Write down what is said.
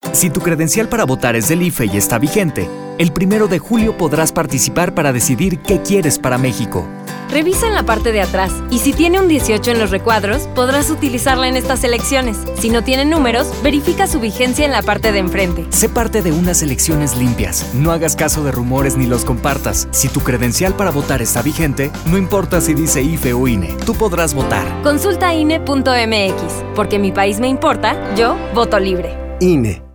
Si tu credencial para votar es del IFE y está vigente, el 1 de julio podrás participar para decidir qué quieres para México. Revisa en la parte de atrás y si tiene un 18 en los recuadros, podrás utilizarla en estas elecciones. Si no tiene números, verifica su vigencia en la parte de enfrente. Sé parte de unas elecciones limpias. No hagas caso de rumores ni los compartas. Si tu credencial para votar está vigente, no importa si dice IFE o INE, tú podrás votar. Consulta INE.mx. Porque mi país me importa, yo voto libre. INE.